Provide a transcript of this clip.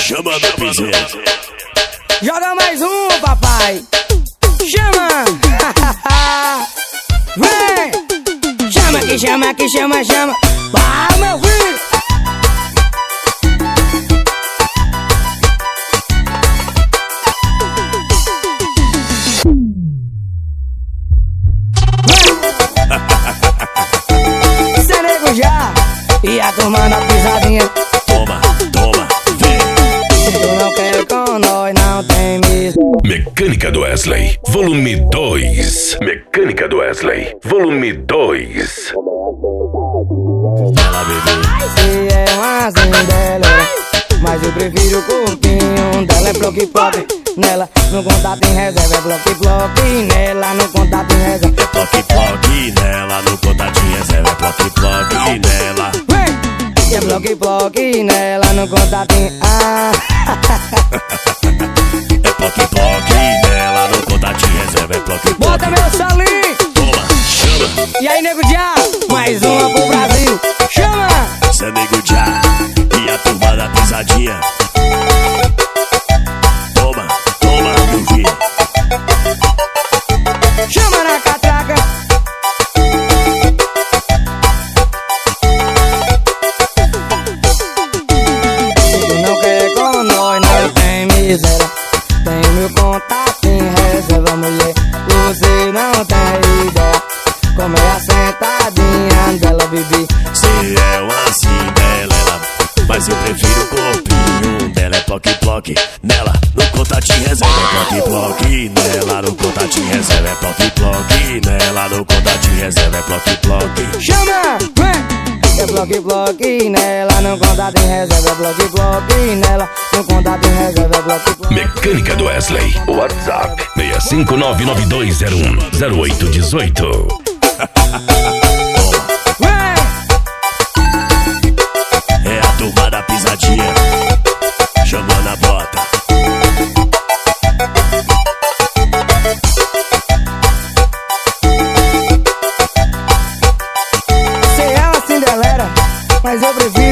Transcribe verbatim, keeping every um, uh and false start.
Chama da piseira. Joga mais um, papai. Chama. Vem. Chama que chama que chama, chama. Vai, meu filho. Cê nego já. E a turma na pisadinha. Toma, toma, vem. Se tu não quer com nós, não tem mesmo. Mecânica do Wesley, volume dois. Mecânica do Wesley, volume dois. Ela bebê. Se é uma cinderela, mas eu prefiro o corpinho dela. É bloque pop, nela no contato em reserva. É bloque bloque, nela no contato em reserva. É ploque ploque nela, no contatinho reserva. É ploque ploque nela. Vem! É bloque bloque, nela no contato em ah. É ploque ploque nela, no contatinho reserva. É ploque ploque. Bota meu salinho! Toma, chama. E aí, nego já, mais uma pro Brasil. Chama! Cê nego já. E a turma da pisadinha. Toma, toma, meu filho. Chama na catraca. Se tu não quer com nós, não tem miséria. Tem meu contato em reserva, mulher. Você não tem ideia como é a sentadinha dela, bebê. Cê é uma cinderela, mas eu prefiro o corpinho dela. É ploque ploque nela, no contatinho reserva. É ploque ploque nela, no contatinho reserva. É ploque ploque nela, no contatinho reserva. É ploque ploque. Chama! Vem! É bloque bloque nela, no contato em reserva. É bloque bloque nela, no contato em reserva. É bloque bloque. Mecânica do Wesley, WhatsApp seis cinco nove nove dois zero um zero oito um oito. Vem! É a turma da pisadinha, chamando a bota. Cê é uma cinderela, mas eu prefiro